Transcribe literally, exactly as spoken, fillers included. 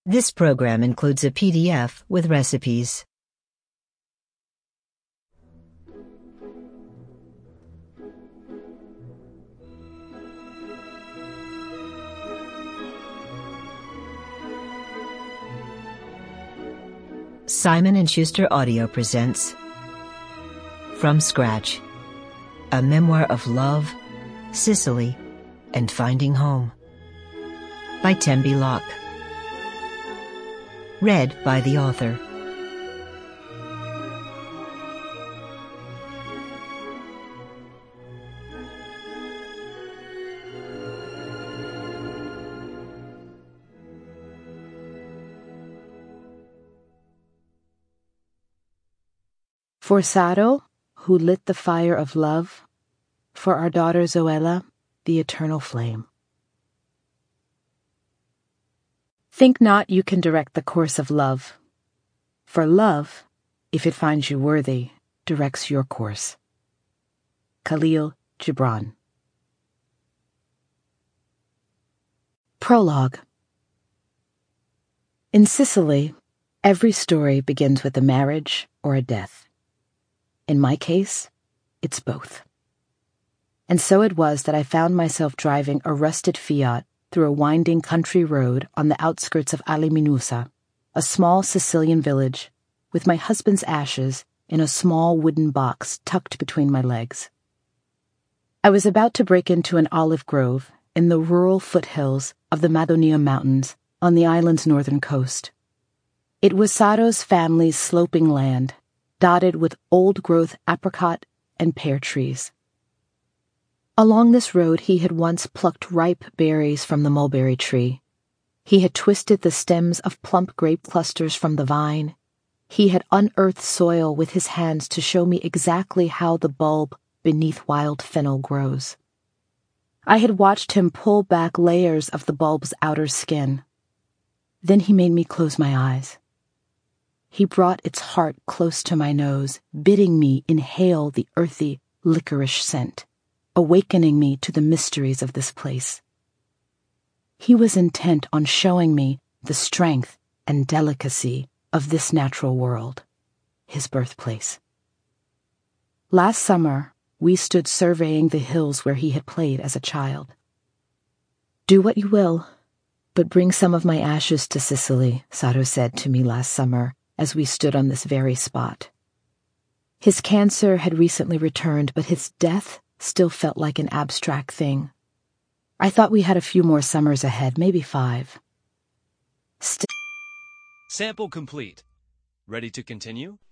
This program includes a P D F with recipes. Simon and Schuster Audio presents From Scratch, a memoir of love, Sicily, and finding home, by Tembi Locke. Read by the author. For Saro, who lit the fire of love, for our daughter Zoella, the eternal flame. Think not you can direct the course of love, for love, if it finds you worthy, directs your course. Khalil Gibran. Prologue. In Sicily, every story begins with a marriage or a death. In my case, it's both. And so it was that I found myself driving a rusted Fiat through a winding country road on the outskirts of Aliminusa, a small Sicilian village, with my husband's ashes in a small wooden box tucked between my legs. I was about to break into an olive grove in the rural foothills of the Madonia Mountains on the island's northern coast. It was Saro's family's sloping land, dotted with old-growth apricot and pear trees. Along this road he had once plucked ripe berries from the mulberry tree. He had twisted the stems of plump grape clusters from the vine. He had unearthed soil with his hands to show me exactly how the bulb beneath wild fennel grows. I had watched him pull back layers of the bulb's outer skin. Then he made me close my eyes. He brought its heart close to my nose, bidding me inhale the earthy, licorice scent, awakening me to the mysteries of this place. He was intent on showing me the strength and delicacy of this natural world, his birthplace. Last summer, we stood surveying the hills where he had played as a child. "Do what you will, but bring some of my ashes to Sicily," Saro said to me last summer as we stood on this very spot. His cancer had recently returned, but his death still felt like an abstract thing. I thought we had a few more summers ahead, maybe five. St- Sample complete. Ready to continue?